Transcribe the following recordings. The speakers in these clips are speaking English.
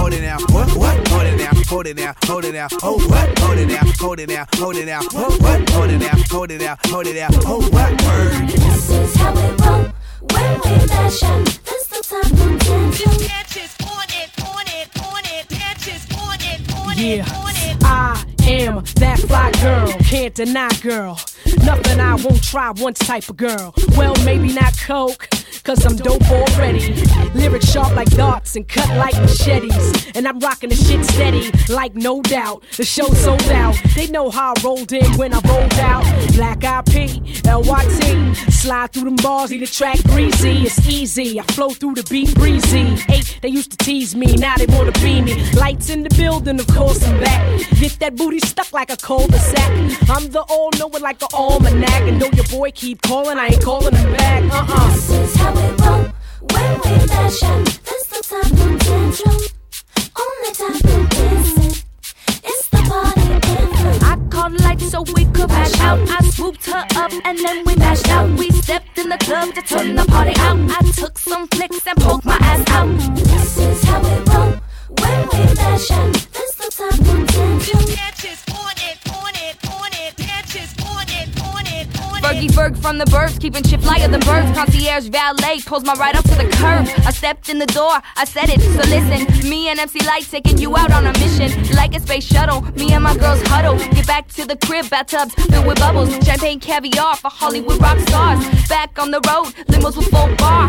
hold it now, what, hold it now, hold it now, hold it now, oh what, hold it now, hold it now, hold it now, what, hold it now, hold it now, hold it now, oh what, word. This is how we roll when we fashion. This the time to dance. Patches on it, on it, on it. Patches on it, on Yeah, it, on it. I am that fly girl, can't deny girl. Nothing I won't try once type of girl. Well, maybe not coke, cause I'm dope already. Lyrics sharp like darts and cut like machetes. And I'm rocking the shit steady, like no doubt. The show's sold out. They know how I rolled in when I rolled out. Black IP, LYT. Slide through them bars, eat the track greasy. It's easy, I flow through the beat breezy. Hey, they used to tease me, now they wanna be me. Lights in the building, of course I'm back. Get that booty stuck like a cul-de-sac. I'm the all-knowing like an almanac. And know your boy keep calling, I ain't calling him back. This is how we roll when we fashion. This the time to tantrum. Only time to dance. It's the party anthem. I called lights so we could bash out. I swooped her up and then we mashed out. We stepped in the club to turn the party out. I took some flicks and poked my ass out. This is how we roll when we fashion. This the time to tantrum. Patches on it, on it, on it. Patches on it, on it, on it. Fergie Ferg from the burbs, keeping shit flyer than birds. Concierge valet, pulls my ride up to the curb. I stepped in the door, I said it, so listen. Me and MC Light taking you out on a mission. Like a space shuttle, me and my girls huddle. Get back to the crib, bathtubs filled with bubbles. Champagne caviar for Hollywood rock stars. Back on the road, limos with full bar.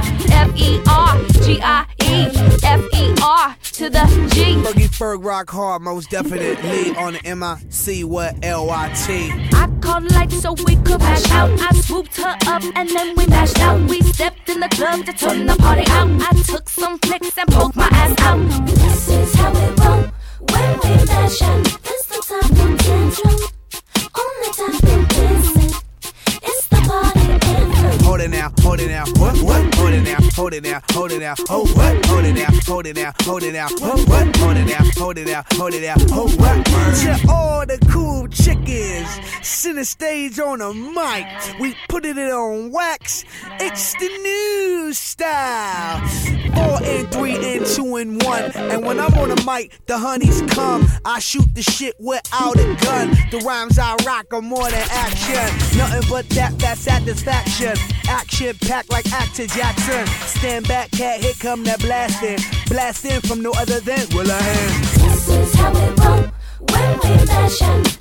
F-E-R-G-I-E, F-E-R to the G. Fergie Ferg rock hard, most definitely on the M-I-C what L-Y-T. I called lights so we could bash out. I swooped her up and then we mashed out. We stepped in the club to turn the party out. I took some flicks and poked my ass out. This is how we roll when we fashion. This the time to tantrum. Only time to dance. It's the party anthem. Hold it now, what, hold it now, hold it now, hold it now, oh what, hold it now, hold it now, hold it now, what, hold it now, hold it now, hold it now, oh what. To all the cool chickens, center stage on a mic, we put it on wax, it's the new style. 4 and 3 and 2 and 1, and when I'm on the mic, the honeys come. I shoot the shit without a gun. The rhymes I rock are more than action. Nothing but that satisfaction. Action packed like Actor Jackson. Stand back, cat, here come that blasting. Blasting from no other than Willa Hands. This is how we roll when we fashion.